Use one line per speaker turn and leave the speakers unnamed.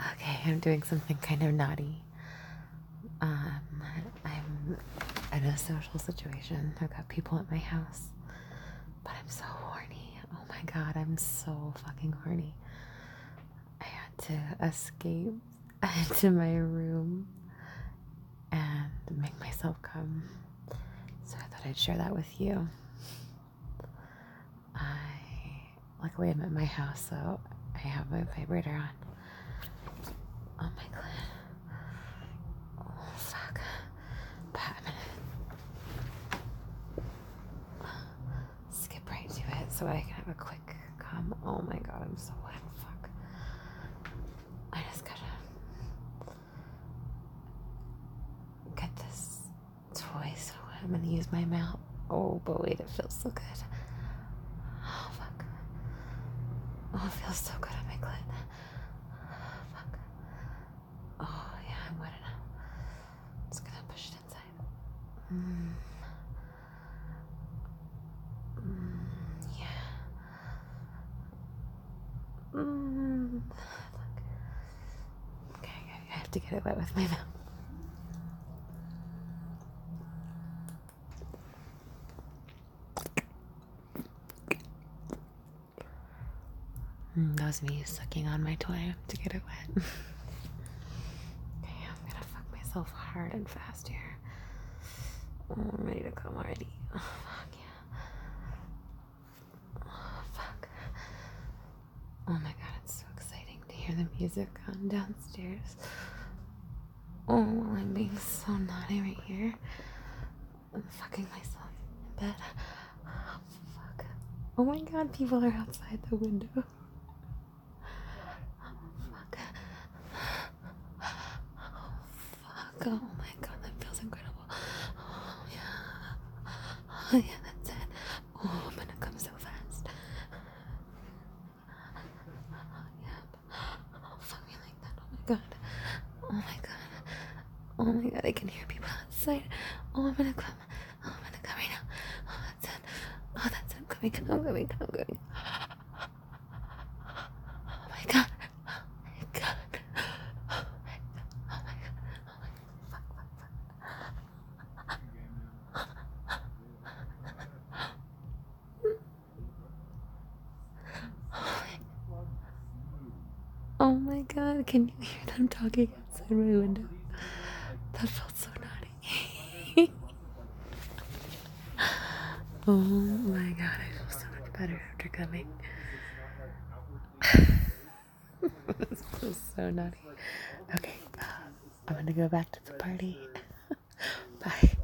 Okay, I'm doing something kind of naughty. I'm in a social situation. I've got people at my house, but I'm so horny. Oh my god, I'm so fucking horny. I had to escape into my room and make myself come. So I thought I'd share that with you. Luckily I'm at my house, so I have my vibrator on. Oh my god. Oh fuck. But I'm gonna skip right to it so I can have a quick come. Oh my god, I'm so wet. Fuck. I just gotta get this toy, so I'm gonna use my mouth. Oh, but wait, it feels so good. Oh fuck. Oh, it feels so good on my clit. Fuck. Oh yeah, I'm wet enough. Just gonna push it inside. Yeah. Fuck. Okay, I have to get it wet with my mouth. That was me sucking on my toy to get it wet. Okay, I'm gonna fuck myself hard and fast here. Oh, I'm ready to come already. Oh, fuck yeah. Oh, fuck. Oh my god, it's so exciting to hear the music on downstairs. Oh, I'm being so naughty right here. I'm fucking myself in bed. Oh, fuck. Oh my god, people are outside the window. Oh, fuck. Oh, fuck. Oh my god, that feels incredible. Oh, yeah. Oh, yeah, that's it. Oh, I'm gonna come so fast. Oh, yeah. Oh, fuck me like that. Oh my god. Oh my god. Oh my god, I can hear people outside. Oh, I'm gonna come. Oh, I'm gonna come right now. Oh, that's it. Oh, that's it. I'm coming. I'm coming. I'm coming. Oh my god. Oh my god. Oh my god. Oh my god. Oh my god. Fuck, fuck, fuck. Oh my god. Can you hear them talking outside my window? That felt so naughty. Oh my god. I feel so much better after coming. This feels so naughty. Okay, I'm gonna go back to the party. Bye.